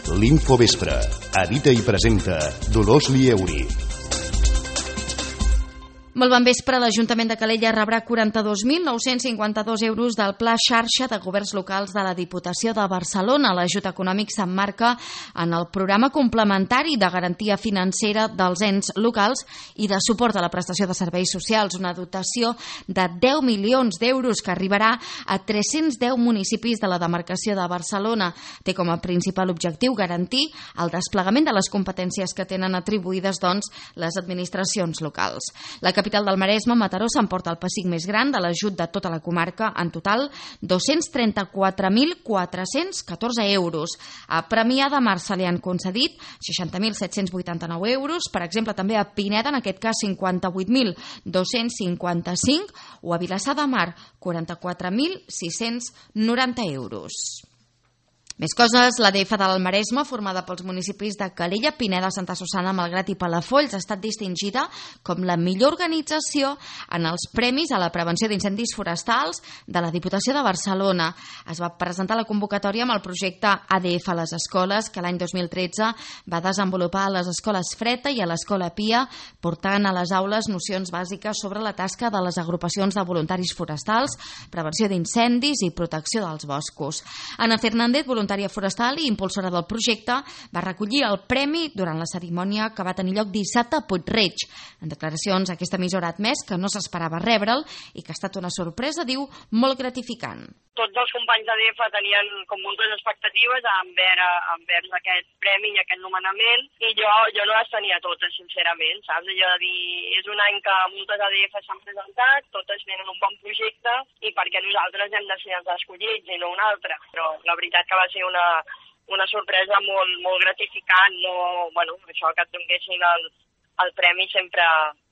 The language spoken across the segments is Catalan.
L'Infovespre. Edita i presenta Dolors Lieuri. Molt bon vespre. L'Ajuntament de Calella rebrà 42.952 euros del Pla Xarxa de Governs Locals de la Diputació de Barcelona. L'ajut econòmic s'emmarca en el programa complementari de garantia financera dels ens locals i de suport a la prestació de serveis socials, una dotació de 10 milions d'euros que arribarà a 310 municipis de la demarcació de Barcelona. Té com a principal objectiu garantir el desplegament de les competències que tenen atribuïdes, doncs, les administracions locals. La capital del Maresme, Mataró, s'emporta el pessic més gran de l'ajut de tota la comarca, en total 234.414 euros. A Premià de Mar se li han concedit 60.789 euros, per exemple també a Pineda, en aquest cas 58.255, o a Vilassar de Mar 44.690 euros. Més coses, l'ADF del Maresme, formada pels municipis de Calella, Pineda, Santa Susanna, Malgrat i Palafolls, ha estat distingida com la millor organització en els premis a la prevenció d'incendis forestals de la Diputació de Barcelona. Es va presentar la convocatòria amb el projecte ADF a les escoles, que l'any 2013 va desenvolupar a les escoles Freta i a l'escola Pia, portant a les aules nocions bàsiques sobre la tasca de les agrupacions de voluntaris forestals, prevenció d'incendis i protecció dels boscos. Ana Fernández, voluntària forestal i impulsora del projecte, va recollir el premi durant la cerimònia que va tenir lloc dissabte a Puig-reig. En declaracions, aquesta emissora ha admès que no s'esperava rebre'l i que ha estat una sorpresa, diu, molt gratificant. Tots els companys d'ADF tenien com moltes expectatives envers aquest premi i aquest nomenament, i jo no les tenia totes, sincerament, saps? Allò de dir, és un any que moltes ADF s'han presentat, totes tenen un bon projecte, i perquè nosaltres hem de ser els escollits i no un altre. Però la veritat que va ser una sorpresa molt gratificant. Això que et donessin el premi sempre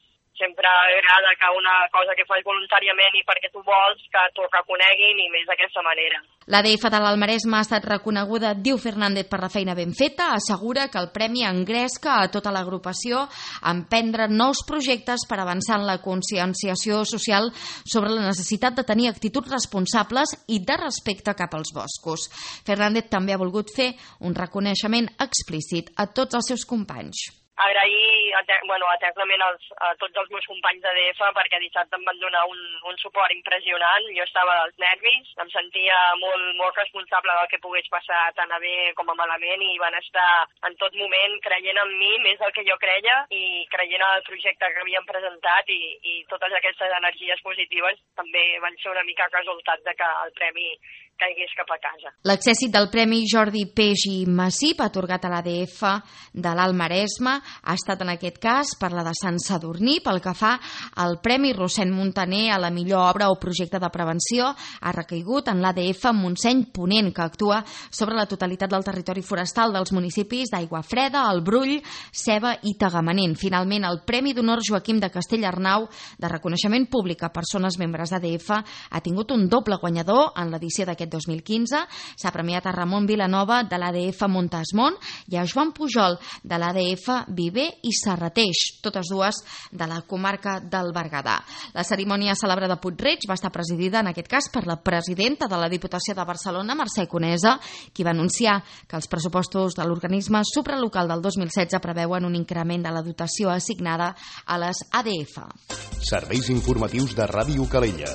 agrada, que una cosa que fas voluntàriament i perquè tu vols que t'ho reconeguin, i més d'aquesta manera. L'ADF de l'Alt Maresme ha estat reconeguda, diu Fernández, per la feina ben feta. Assegura que el premi engresca a tota l'agrupació a emprendre nous projectes per avançar en la conscienciació social sobre la necessitat de tenir actituds responsables i de respecte cap als boscos. Fernández també ha volgut fer un reconeixement explícit a tots els seus companys. Agrair eternament a tots els meus companys d'ADF, perquè dissabte em van donar un suport impressionant. Jo estava als nervis, em sentia molt responsable del que pogués passar tant a bé com a malament, i van estar en tot moment creient en mi més del que jo creia i creient en el projecte que havíem presentat, i totes aquestes energies positives també van ser una mica resultat de que el premi caigués cap a casa. L'accèssit del Premi Jordi Peix i Massip, atorgat a l'ADF de l'Alt Maresme, ha estat en aquest cas per la de Sant Sadurní. Pel que fa al Premi Rossend Montaner a la millor obra o projecte de prevenció, ha recaigut en l'ADF Montseny Ponent, que actua sobre la totalitat del territori forestal dels municipis d'Aiguafreda, el Brull, Ceba i Tagamanent. Finalment, el Premi d'Honor Joaquim de Castellarnau, de reconeixement públic a persones membres d'ADF, ha tingut un doble guanyador en l'edició d'aquest 2015. S'ha premiat a Ramon Vilanova, de l'ADF Montasmont, i a Joan Pujol, de l'ADF Viver i Serrateix, totes dues de la comarca del Berguedà. La cerimònia celebrada a Puig-reig va estar presidida, en aquest cas, per la presidenta de la Diputació de Barcelona, Mercè Conesa, qui va anunciar que els pressupostos de l'organisme supralocal del 2016 preveuen un increment de la dotació assignada a les ADF. Serveis informatius de Ràdio Calella.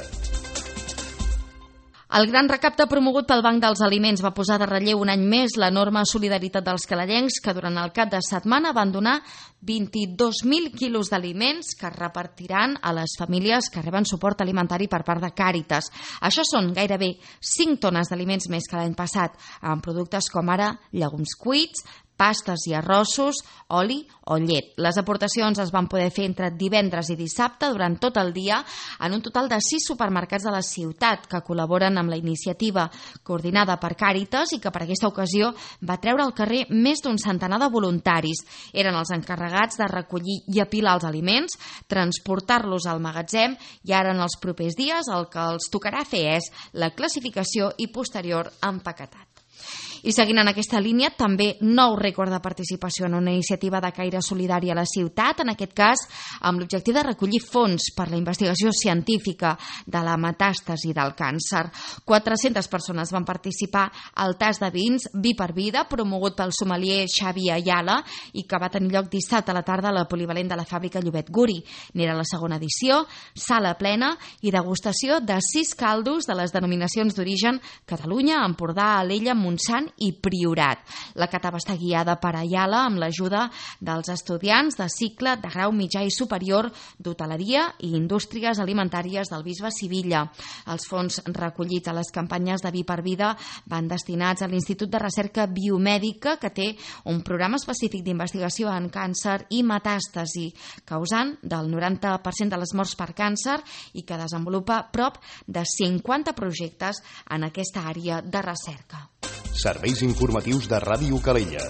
El gran recapte promogut pel Banc dels Aliments va posar de relleu un any més l'enorme solidaritat dels calellencs, que durant el cap de setmana van donar 22.000 quilos d'aliments que repartiran a les famílies que reben suport alimentari per part de Càritas. Això són gairebé 5 tones d'aliments més que l'any passat, amb productes com ara llegums cuits, pastes i arrossos, oli o llet. Les aportacions es van poder fer entre divendres i dissabte durant tot el dia en un total de 6 supermercats de la ciutat que col·laboren amb la iniciativa coordinada per Càritas i que per aquesta ocasió va treure al carrer més d'un centenar de voluntaris. Eren els encarregats de recollir i apilar els aliments, transportar-los al magatzem, i ara en els propers dies el que els tocarà fer és la classificació i posterior empaquetat. I seguint en aquesta línia, també nou rècord de participació en una iniciativa de caire solidari a la ciutat, en aquest cas amb l'objectiu de recollir fons per la investigació científica de la metàstasi del càncer. 400 persones van participar al tast de vins Vi per Vida, promogut pel sommelier Xavi Ayala i que va tenir lloc dissabte a la tarda a la polivalent de la fàbrica Llobet Guri. N'era la segona edició, sala plena i degustació de 6 caldos de les denominacions d'origen Catalunya, Empordà, Alella, Montsant i Priorat. La cata va estar guiada per Ayala amb l'ajuda dels estudiants de cicle de grau mitjà i superior d'hoteleria i indústries alimentàries del Bisbe Sivilla. Els fons recollits a les campanyes de Vi per Vida van destinats a l'Institut de Recerca Biomèdica, que té un programa específic d'investigació en càncer i metàstasi, causant del 90% de les morts per càncer i que desenvolupa prop de 50 projectes en aquesta àrea de recerca. Serveis informatius de Ràdio Calella.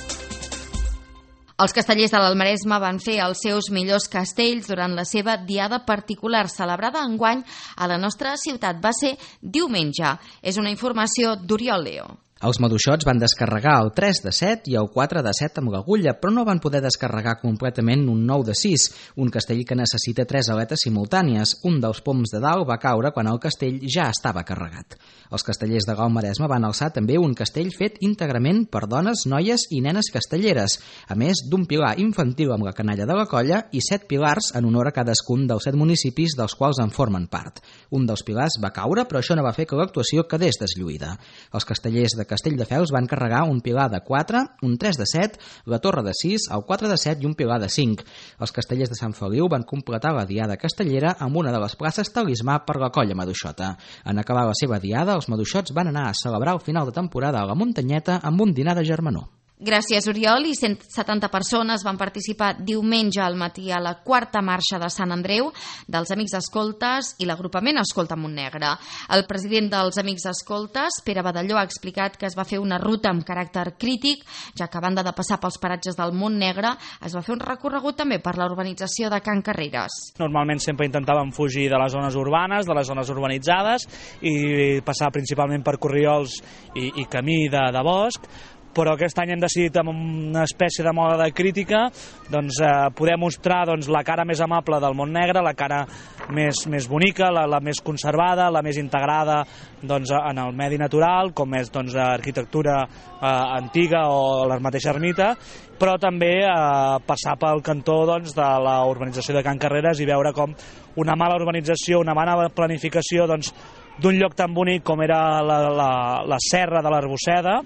Els castellers de l'Almaresme van fer els seus millors castells durant la seva diada particular, celebrada enguany a la nostra ciutat. Va ser diumenge. És una informació d'Oriol Leo. Els maduixots van descarregar el 3 de 7 i el 4 de 7 amb l'agulla, però no van poder descarregar completament un 9 de 6, un castell que necessita 3 aletes simultànies. Un dels poms de dalt va caure quan el castell ja estava carregat. Els castellers de l'Alt Maresme van alçar també un castell fet íntegrament per dones, noies i nenes castelleres, a més d'un pilar infantil amb la canalla de la colla i 7 pilars en honor a cadascun dels 7 municipis dels quals en formen part. Un dels pilars va caure, però això no va fer que l'actuació quedés deslluïda. Els castellers de Castelldefels van carregar un pilar de 4, un 3 de 7, la torre de 6, el 4 de 7 i un pilar de 5. Els castellers de Sant Feliu van completar la diada castellera amb una de les places talismà per la colla maduixota. En acabar la seva diada, els maduixots van anar a celebrar el final de temporada a la muntanyeta amb un dinar de germanor. Gràcies, Oriol. I 170 persones van participar diumenge al matí a la 4a marxa de Sant Andreu dels Amics Escoltes i l'agrupament Escolta Montnegre. El president dels Amics Escoltes, Pere Badalló, ha explicat que es va fer una ruta amb caràcter crític, ja que a banda de passar pels paratges del Montnegre, es va fer un recorregut també per la urbanització de Can Carreres. Normalment sempre intentàvem fugir de les zones urbanes, de les zones urbanitzades i passar principalment per corriols i camí de bosc, però aquest any hem decidit, amb una espècie de moda de crítica, poder mostrar la cara més amable del Montnegre, la cara més bonica, la més conservada, la més integrada en el medi natural, com és arquitectura antiga o la mateixa ermita, però també passar pel cantó de la urbanització de Can Carreres i veure com una mala urbanització, una mala planificació d'un lloc tan bonic com era la serra de l'Arbosseda,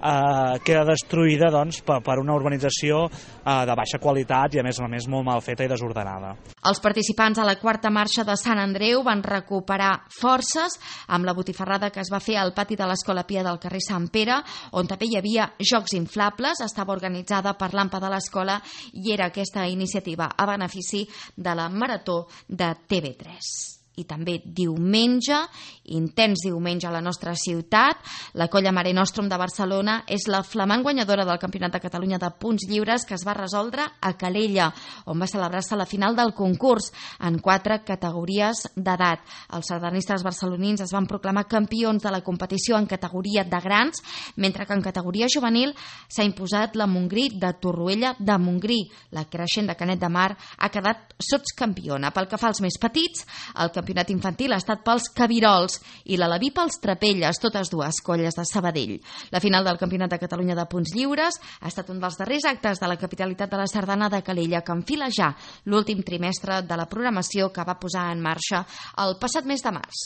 queda destruïda per una urbanització de baixa qualitat i a més molt mal feta i desordenada. Els participants a la 4a marxa de Sant Andreu van recuperar forces amb la botifarrada que es va fer al pati de l'Escola Pia del carrer Sant Pere, on també hi havia jocs inflables. Estava organitzada per l'AMPA de l'escola i era aquesta iniciativa a benefici de la Marató de TV3. I també diumenge, intens diumenge a la nostra ciutat, la colla Mare Nostrum de Barcelona és la flamant guanyadora del Campionat de Catalunya de punts lliures que es va resoldre a Calella, on va celebrar-se la final del concurs en 4 categories d'edat. Els sardanistes barcelonins es van proclamar campions de la competició en categoria de grans, mentre que en categoria juvenil s'ha imposat la Montgrí de Torroella de Montgrí. La Creixent de Canet de Mar ha quedat sotscampiona. Pel que fa als més petits, el campionat infantil ha estat pels Cabirols i l'Alaví pels Trapelles, totes dues colles de Sabadell. La final del Campionat de Catalunya de punts lliures ha estat un dels darrers actes de la capitalitat de la sardana de Calella, que enfila ja l'últim trimestre de la programació que va posar en marxa el passat mes de març.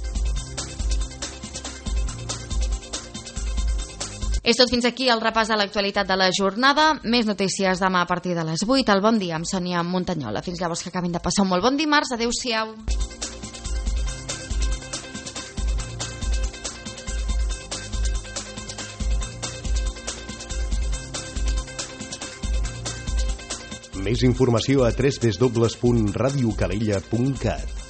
És tot fins aquí el repàs de l'actualitat de la jornada. Més notícies demà a partir de les 8. El bon dia amb Sònia Montanyola. Fins llavors, que acabin de passar un molt bon dimarts. Adéu-siau. Més informació a www.radiocalella.cat.